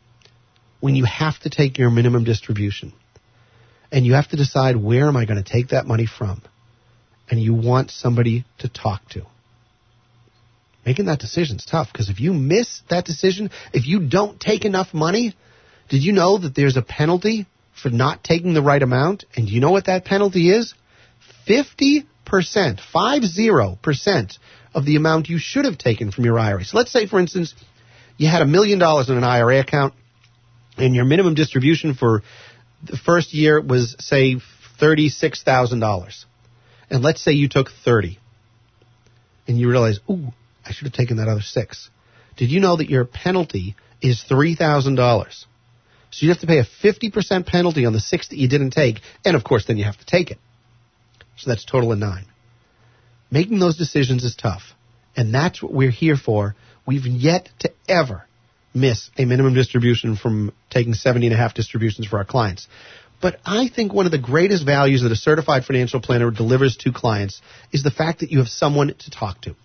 when you have to take your minimum distribution. And you have to decide, where am I going to take that money from? And you want somebody to talk to. Making that decision is tough, because if you miss that decision, if you don't take enough money, did you know that there's a penalty for not taking the right amount? And do you know what that penalty is? fifty percent, five zero percent of the amount you should have taken from your I R A. So let's say, for instance, you had a million dollars in an I R A account, and your minimum distribution for the first year was, say, thirty-six thousand dollars. And let's say you took thirty, and you realize, ooh, I should have taken that other six. Did you know that your penalty is three thousand dollars? So you have to pay a fifty percent penalty on the six that you didn't take, and of course then you have to take it. So that's a total of nine. Making those decisions is tough, and that's what we're here for. We've yet to ever miss a minimum distribution from taking seventy and a half distributions for our clients. But I think one of the greatest values that a certified financial planner delivers to clients is the fact that you have someone to talk to.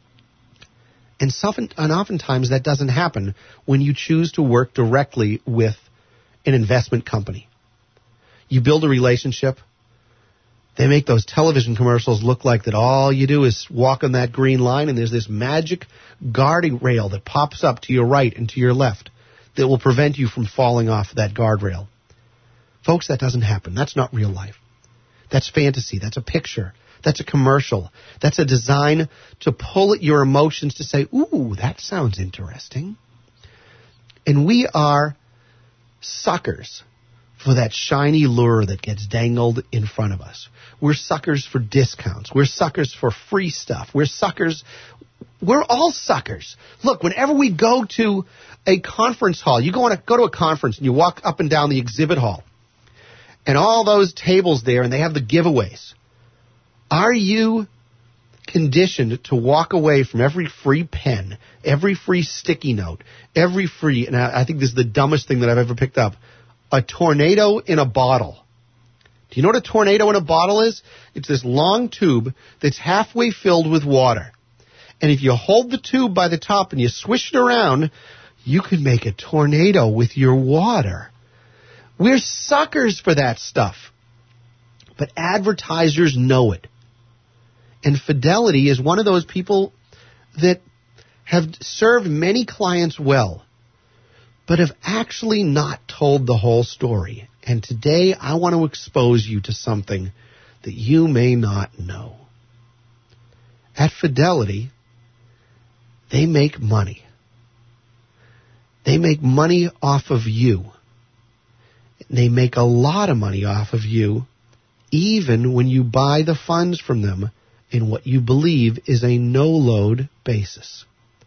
And, often, and oftentimes that doesn't happen when you choose to work directly with an investment company. You build a relationship. They make those television commercials look like that all you do is walk on that green line, and there's this magic guardrail that pops up to your right and to your left that will prevent you from falling off that guardrail. Folks, that doesn't happen. That's not real life. That's fantasy. That's a picture. That's a commercial. That's a design to pull at your emotions to say, ooh, that sounds interesting. And we are suckers for that shiny lure that gets dangled in front of us. We're suckers for discounts. We're suckers for free stuff. We're suckers. We're all suckers. Look, whenever we go to a conference hall, you go, on a, go to a conference and you walk up and down the exhibit hall, and all those tables there, and they have the giveaways. Are you conditioned to walk away from every free pen, every free sticky note, every free, and I, I think this is the dumbest thing that I've ever picked up, a tornado in a bottle Do you know what a tornado in a bottle is? It's this long tube that's halfway filled with water. And if you hold the tube by the top and you swish it around, you can make a tornado with your water. We're suckers for that stuff. But advertisers know it. And Fidelity is one of those people that have served many clients well, but have actually not told the whole story. And today I want to expose you to something that you may not know. At Fidelity, they make money. They make money off of you. They make a lot of money off of you, even when you buy the funds from them in what you believe is a no-load basis.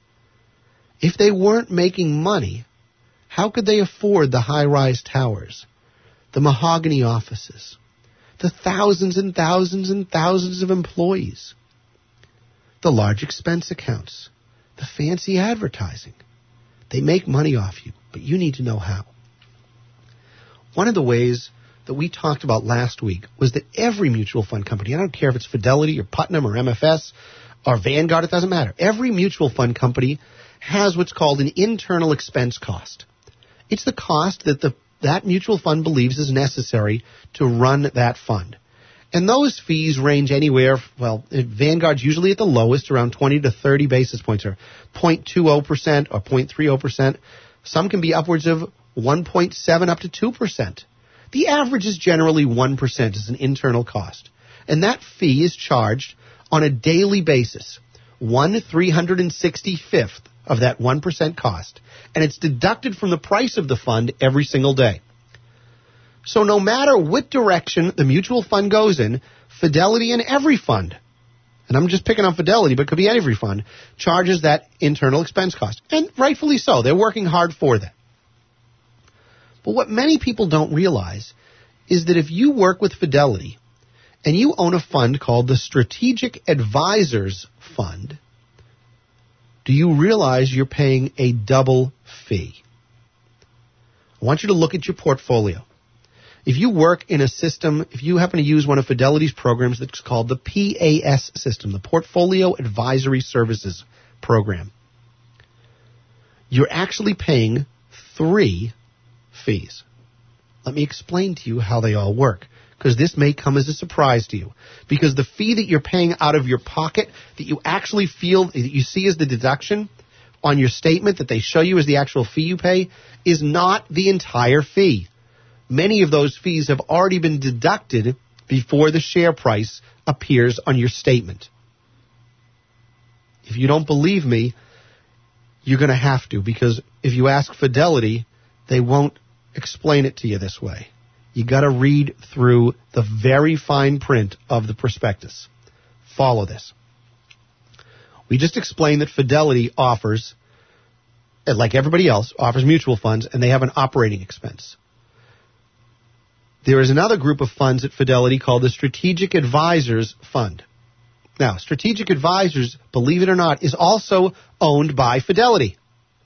If they weren't making money, how could they afford the high-rise towers, the mahogany offices, the thousands and thousands and thousands of employees, the large expense accounts, the fancy advertising? They make money off you, but you need to know how. One of the ways that we talked about last week was that every mutual fund company, I don't care if it's Fidelity or Putnam or M F S or Vanguard, it doesn't matter. Every mutual fund company has what's called an internal expense cost. It's the cost that the that mutual fund believes is necessary to run that fund. And those fees range anywhere, well, Vanguard's usually at the lowest, around twenty to thirty basis points, or zero point two zero percent or zero point three zero percent. Some can be upwards of one point seven up to two percent. The average is generally one percent as an internal cost. And that fee is charged on a daily basis, one three hundred sixty-fifth of that one percent cost. And it's deducted from the price of the fund every single day. So no matter what direction the mutual fund goes in, Fidelity and every fund, and I'm just picking on Fidelity, but it could be every fund, charges that internal expense cost. And rightfully so. They're working hard for that. But what many people don't realize is that if you work with Fidelity and you own a fund called the Strategic Advisors Fund, do you realize you're paying a double fee? I want you to look at your portfolio. If you work in a system, if you happen to use one of Fidelity's programs that's called the P A S system, the Portfolio Advisory Services Program, you're actually paying three fees. Let me explain to you how they all work, because this may come as a surprise to you. Because the fee that you're paying out of your pocket, that you actually feel, that you see as the deduction on your statement that they show you as the actual fee you pay, is not the entire fee. Many of those fees have already been deducted before the share price appears on your statement. If you don't believe me, you're going to have to, because if you ask Fidelity, they won't explain it to you this way. You got to read through the very fine print of the prospectus. Follow this. We just explained that Fidelity offers, like everybody else, offers mutual funds, and they have an operating expense. There is another group of funds at Fidelity called the Strategic Advisors Fund. Now, Strategic Advisors, believe it or not, is also owned by Fidelity.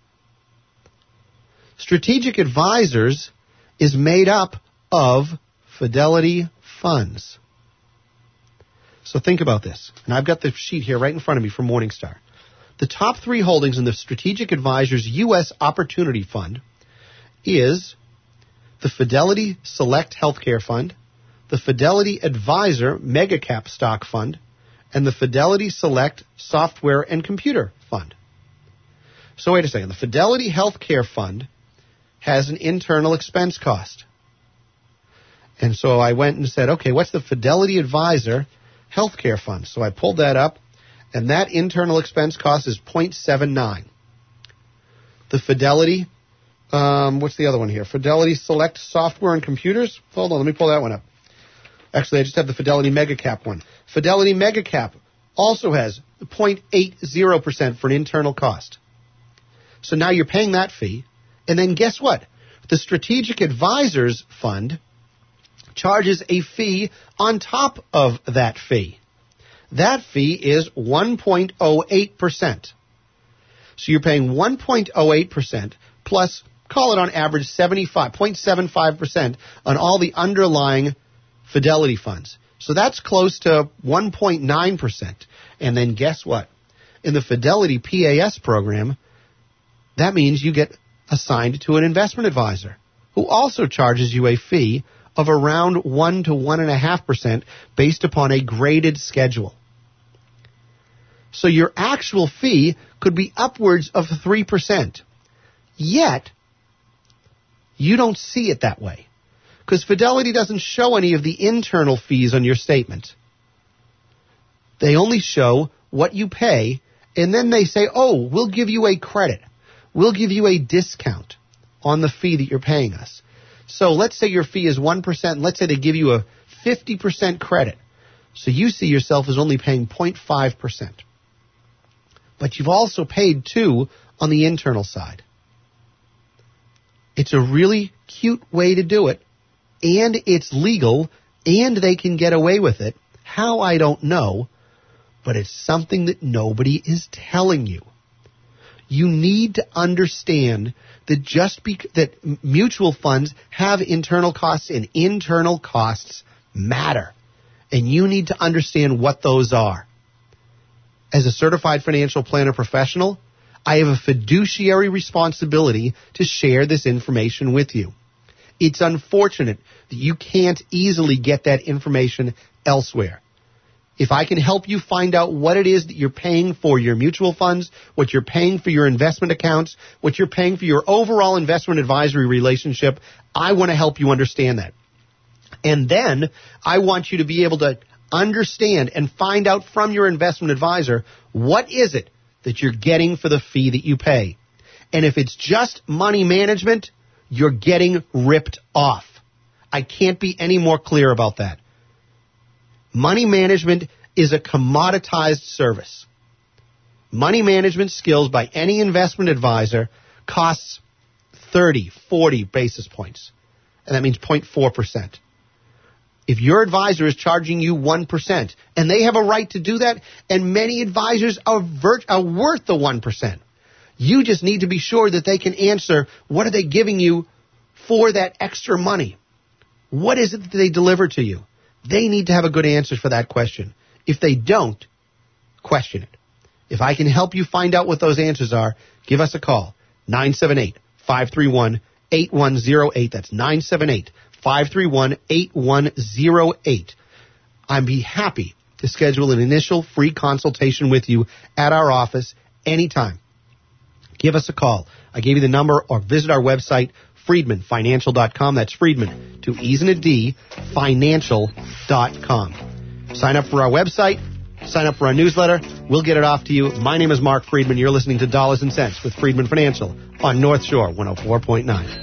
Strategic Advisors is made up of Fidelity funds. So think about this. And I've got the sheet here right in front of me from Morningstar. The top three holdings in the Strategic Advisors U S Opportunity Fund is the Fidelity Select Healthcare Fund, the Fidelity Advisor Mega Cap Stock Fund, and the Fidelity Select Software and Computer Fund. So wait a second. The Fidelity Healthcare Fund has an internal expense cost. And so I went and said, okay, what's the Fidelity Advisor Healthcare Fund? So I pulled that up, and that internal expense cost is zero point seven nine. The Fidelity, um, what's the other one here? Fidelity Select Software and Computers. Hold on, let me pull that one up. Actually, I just have the Fidelity Mega Cap one. Fidelity Mega Cap also has zero point eight zero percent for an internal cost. So now you're paying that fee. And then guess what? The Strategic Advisors Fund charges a fee on top of that fee. That fee is one point zero eight percent. So you're paying one point zero eight percent plus, call it on average, seventy-five point seven five percent on all the underlying Fidelity funds. So that's close to one point nine percent. And then guess what? In the Fidelity P A S program, that means you get assigned to an investment advisor who also charges you a fee of around one to one point five percent based upon a graded schedule. So your actual fee could be upwards of three percent. Yet, you don't see it that way because Fidelity doesn't show any of the internal fees on your statement. They only show what you pay, and then they say, oh, we'll give you a credit. We'll give you a discount on the fee that you're paying us. So let's say your fee is one percent. Let's say they give you a fifty percent credit. So you see yourself as only paying zero point five percent. But you've also paid two on the internal side. It's a really cute way to do it, and it's legal, and they can get away with it. How, I don't know, but it's something that nobody is telling you. You need to understand that just bec- that mutual funds have internal costs, and internal costs matter. And you need to understand what those are. As a certified financial planner professional, I have a fiduciary responsibility to share this information with you. It's unfortunate that you can't easily get that information elsewhere. If I can help you find out what it is that you're paying for your mutual funds, what you're paying for your investment accounts, what you're paying for your overall investment advisory relationship, I want to help you understand that. And then I want you to be able to understand and find out from your investment advisor, what is it that you're getting for the fee that you pay? And if it's just money management, you're getting ripped off. I can't be any more clear about that. Money management is a commoditized service. Money management skills by any investment advisor costs thirty, forty basis points. And that means zero point four percent. If your advisor is charging you one percent, and they have a right to do that, and many advisors are, virt- are worth the one percent, you just need to be sure that they can answer, what are they giving you for that extra money? What is it that they deliver to you? They need to have a good answer for that question. If they don't, question it. If I can help you find out what those answers are, give us a call. nine seven eight, five three one, eight one zero eight. That's nine seven eight, five three one, eight one zero eight. I'd be happy to schedule an initial free consultation with you at our office anytime. Give us a call. I gave you the number, or visit our website, Friedman Financial dot com. That's Friedman, to ease in a D, Financial dot com. Sign up for our website. Sign up for our newsletter. We'll get it off to you. My name is Mark Friedman. You're listening to Dollars and Cents with Friedman Financial on North Shore one oh four point nine.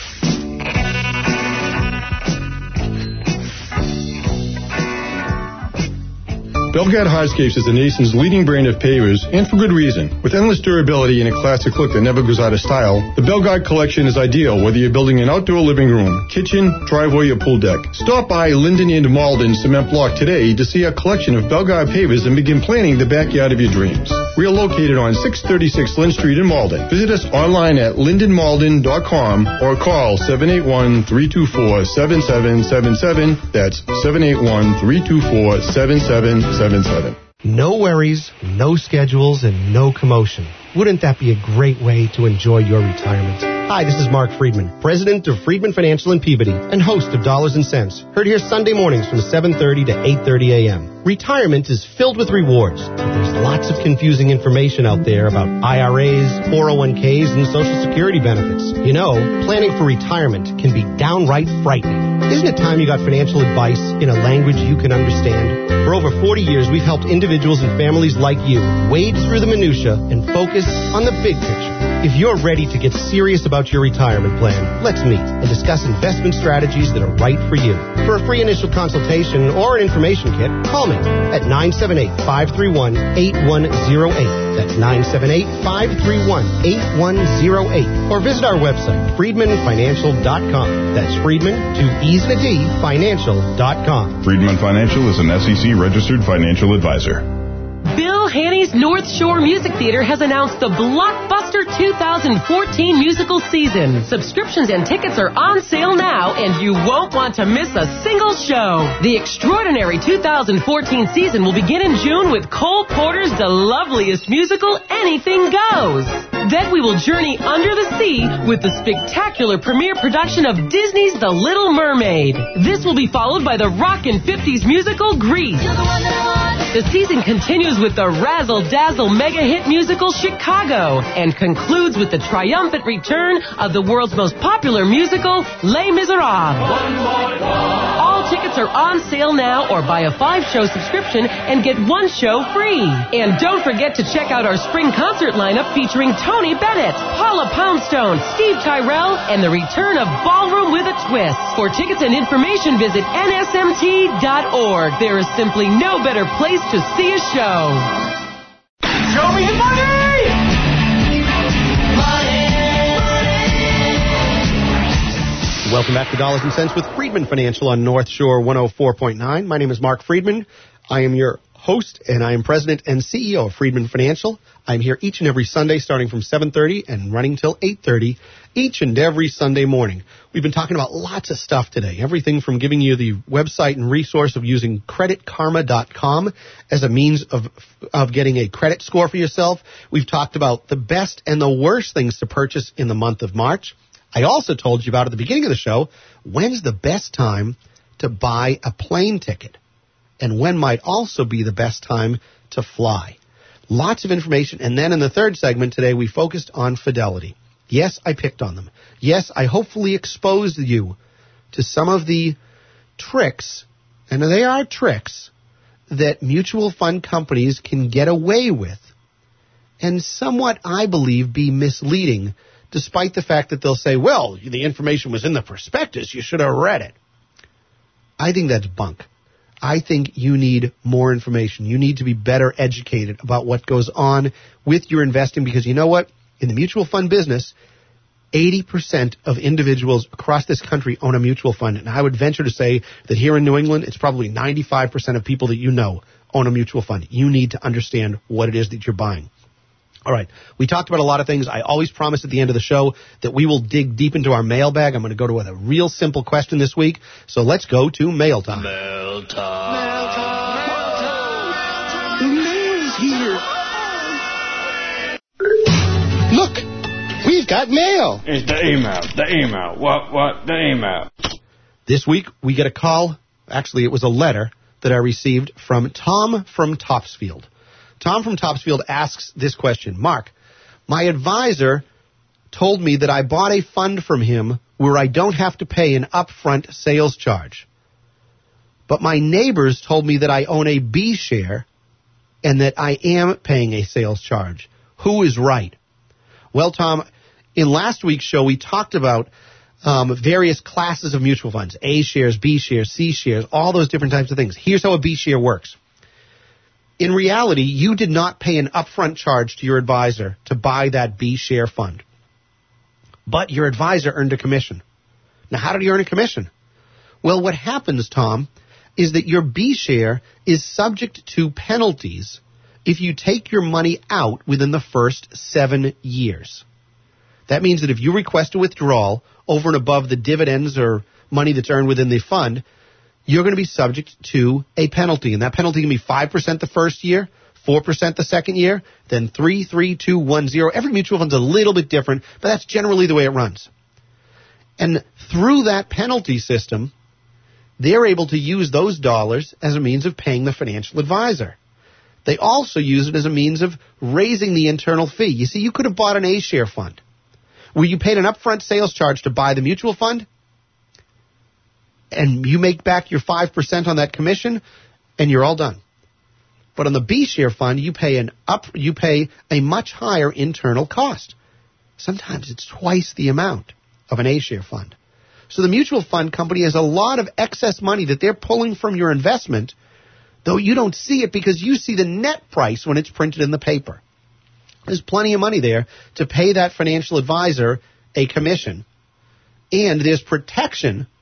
Belgad Hardscapes is the nation's leading brand of pavers, and for good reason. With endless durability and a classic look that never goes out of style, the Belgad collection is ideal whether you're building an outdoor living room, kitchen, driveway, or pool deck. Stop by Linden and Malden Cement Block today to see our collection of Belgad pavers and begin planning the backyard of your dreams. We are located on six thirty-six Lynn Street in Malden. Visit us online at linden malden dot com or call seven eight one, three two four, seven seven seven seven. That's seven eight one, three two four, seven seven seven seven. No worries, no schedules, and no commotion. Wouldn't that be a great way to enjoy your retirement? Hi, this is Mark Friedman, president of Friedman Financial in Peabody and host of Dollars and Cents, heard here Sunday mornings from seven thirty to eight thirty a.m. Retirement is filled with rewards, but there's lots of confusing information out there about I R As, four oh one k's, and Social Security benefits. You know, planning for retirement can be downright frightening. Isn't it time you got financial advice in a language you can understand? For over forty years, we've helped individuals and families like you wade through the minutia and focus on the big picture. If you're ready to get serious about your retirement plan, let's meet and discuss investment strategies that are right for you. For a free initial consultation or an information kit, call me at nine seven eight, five three one, eight one zero eight. That's nine seven eight, five three one, eight one zero eight. Or visit our website, Friedman Financial dot com. That's Friedman, to ease in a D, Financial dot com. Friedman Financial is an S E C registered financial advisor. Bill Haney's North Shore Music Theater has announced the blockbuster two thousand fourteen musical season. Subscriptions and tickets are on sale now, and you won't want to miss a single show. The extraordinary two thousand fourteen season will begin in June with Cole Porter's The Loveliest musical, Anything Goes. Then we will journey under the sea with the spectacular premiere production of Disney's The Little Mermaid. This will be followed by the rockin' fifties musical Grease. The season continues with the razzle-dazzle mega-hit musical Chicago and concludes with the triumphant return of the world's most popular musical, Les Miserables. All tickets are on sale now, or buy a five-show subscription and get one show free. And don't forget to check out our spring concert lineup featuring Tony Bennett, Paula Poundstone, Steve Tyrell, and the return of Ballroom with a Twist. For tickets and information, visit N S M T dot org. There is simply no better place to see a show. Show me the money! Welcome back to Dollars and Cents with Friedman Financial on North Shore one oh four point nine. My name is Mark Friedman. I am your host, and I am president and C E O of Friedman Financial. I'm here each and every Sunday starting from seven thirty and running till eight thirty each and every Sunday morning. We've been talking about lots of stuff today, everything from giving you the website and resource of using credit karma dot com as a means of of getting a credit score for yourself. We've talked about the best and the worst things to purchase in the month of March. I also told you about at the beginning of the show, when's the best time to buy a plane ticket? And when might also be the best time to fly? Lots of information. And then in the third segment today, we focused on Fidelity. Yes, I picked on them. Yes, I hopefully exposed you to some of the tricks, and they are tricks, that mutual fund companies can get away with, and somewhat, I believe, be misleading, despite the fact that they'll say, well, the information was in the prospectus, you should have read it. I think that's bunk. I think you need more information. You need to be better educated about what goes on with your investing, because you know what? In the mutual fund business, eighty percent of individuals across this country own a mutual fund. And I would venture to say that here in New England, it's probably ninety-five percent of people that you know own a mutual fund. You need to understand what it is that you're buying. All right. We talked about a lot of things. I always promise at the end of the show that we will dig deep into our mailbag. I'm going to go to a real simple question this week. So let's go to mail time. Mail time. Mail time. Mail time. The mail's here. Look, we've got mail. It's the email. The email. What? What? The email. This week we get a call. Actually, it was a letter that I received from Tom from Topsfield. Tom from Topsfield asks this question. Mark, my advisor told me that I bought a fund from him where I don't have to pay an upfront sales charge. But my neighbors told me that I own a B share and that I am paying a sales charge. Who is right? Well, Tom, in last week's show, we talked about um, various classes of mutual funds, A shares, B shares, C shares, all those different types of things. Here's how a B share works. In reality, you did not pay an upfront charge to your advisor to buy that B share fund. But your advisor earned a commission. Now, how did he earn a commission? Well, what happens, Tom, is that your B share is subject to penalties if you take your money out within the first seven years. That means that if you request a withdrawal over and above the dividends or money that's earned within the fund, you're going to be subject to a penalty. And that penalty can be five percent the first year, four percent the second year, then three, three, two, one, zero. Every mutual fund's a little bit different, but that's generally the way it runs. And through that penalty system, they're able to use those dollars as a means of paying the financial advisor. They also use it as a means of raising the internal fee. You see, you could have bought an A-share fund where you paid an upfront sales charge to buy the mutual fund, and you make back your five percent on that commission, and you're all done. But on the B-share fund, you pay an up, you pay a much higher internal cost. Sometimes it's twice the amount of an A-share fund. So the mutual fund company has a lot of excess money that they're pulling from your investment, though you don't see it because you see the net price when it's printed in the paper. There's plenty of money there to pay that financial advisor a commission, and there's protection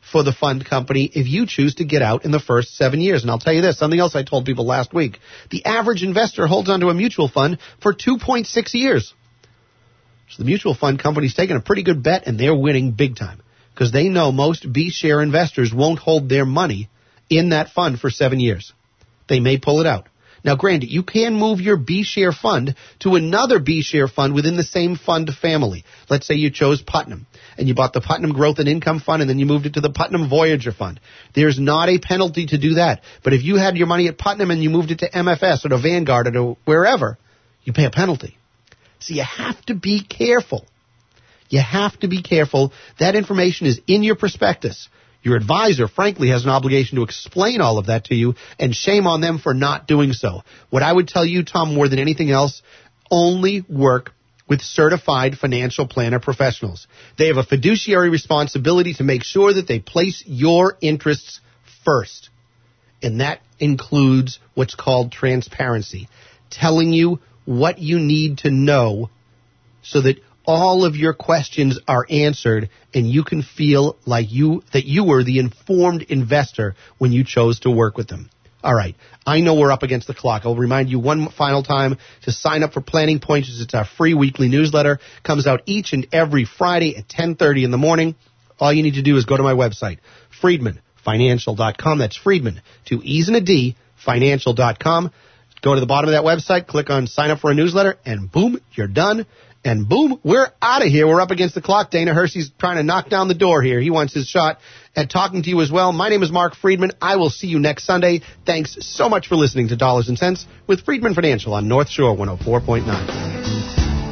for the fund company if you choose to get out in the first seven years. And I'll tell you this, something else I told people last week. The average investor holds onto a mutual fund for two point six years. So the mutual fund company's taking a pretty good bet, and they're winning big time because they know most B-share investors won't hold their money in that fund for seven years. They may pull it out. Now, granted, you can move your B-share fund to another B-share fund within the same fund family. Let's say you chose Putnam, and you bought the Putnam Growth and Income Fund, and then you moved it to the Putnam Voyager Fund. There's not a penalty to do that. But if you had your money at Putnam and you moved it to M F S or to Vanguard or to wherever, you pay a penalty. So you have to be careful. You have to be careful. That information is in your prospectus. Your advisor, frankly, has an obligation to explain all of that to you, and shame on them for not doing so. What I would tell you, Tom, more than anything else, only work with certified financial planner professionals. They have a fiduciary responsibility to make sure that they place your interests first. And that includes what's called transparency, telling you what you need to know so that all of your questions are answered and you can feel like you that you were the informed investor when you chose to work with them. All right, I know we're up against the clock. I'll remind you one final time to sign up for Planning Points. It's our free weekly newsletter. Comes out each and every Friday at ten thirty in the morning. All you need to do is go to my website, friedman financial dot com. That's Friedman, two E's and a D, financial dot com. Go to the bottom of that website, click on sign up for a newsletter, and boom, you're done. And boom, we're out of here. We're up against the clock. Dana Hershey's trying to knock down the door here. He wants his shot at talking to you as well. My name is Mark Friedman. I will see you next Sunday. Thanks so much for listening to Dollars and Cents with Friedman Financial on North Shore one oh four point nine.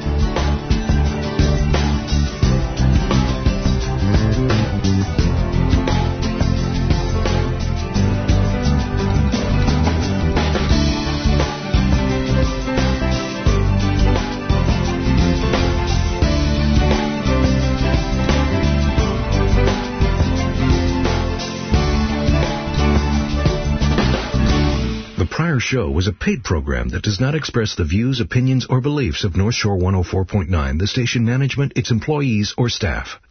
Show was a paid program that does not express the views, opinions, or beliefs of North Shore one oh four point nine, the station management, its employees, or staff.